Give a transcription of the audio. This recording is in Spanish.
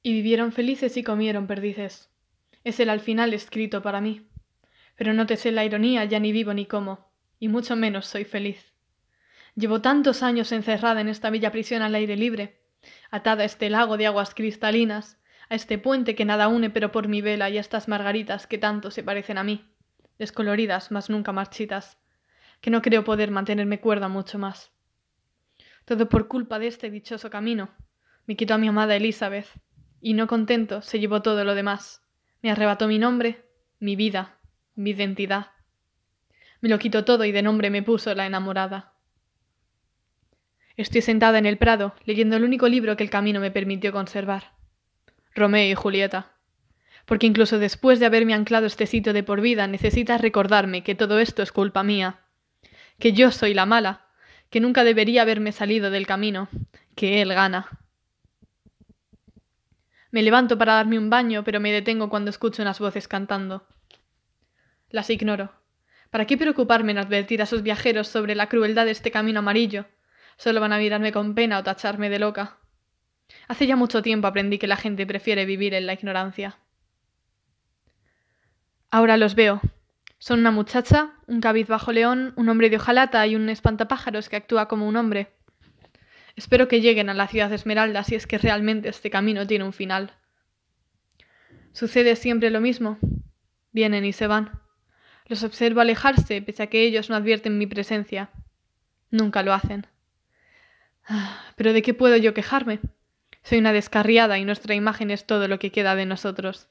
Y vivieron felices y comieron perdices. Es el al final escrito para mí. Pero no te sé la ironía, ya ni vivo ni como, y mucho menos soy feliz. Llevo tantos años encerrada en esta bella prisión al aire libre, atada a este lago de aguas cristalinas, a este puente que nada une pero por mi vela y a estas margaritas que tanto se parecen a mí, descoloridas mas nunca marchitas, que no creo poder mantenerme cuerda mucho más. Todo por culpa de este dichoso camino. Me quitó a mi amada Elizabeth, y no contento se llevó todo lo demás. Me arrebató mi nombre, mi vida, mi identidad. Me lo quitó todo y de nombre me puso la enamorada. Estoy sentada en el prado, leyendo el único libro que el camino me permitió conservar. Romeo y Julieta. Porque incluso después de haberme anclado este sitio de por vida, necesitas recordarme que todo esto es culpa mía. Que yo soy la mala, que nunca debería haberme salido del camino, que él gana. Me levanto para darme un baño, pero me detengo cuando escucho unas voces cantando. Las ignoro. ¿Para qué preocuparme en advertir a esos viajeros sobre la crueldad de este camino amarillo? Solo van a mirarme con pena o tacharme de loca. Hace ya mucho tiempo aprendí que la gente prefiere vivir en la ignorancia. Ahora los veo. Son una muchacha, un cabizbajo león, un hombre de hojalata y un espantapájaros que actúa como un hombre. Espero que lleguen a la ciudad de Esmeralda si es que realmente este camino tiene un final. Sucede siempre lo mismo. Vienen y se van. Los observo alejarse, pese a que ellos no advierten mi presencia. Nunca lo hacen. ¿Pero de qué puedo yo quejarme? Soy una descarriada y nuestra imagen es todo lo que queda de nosotros.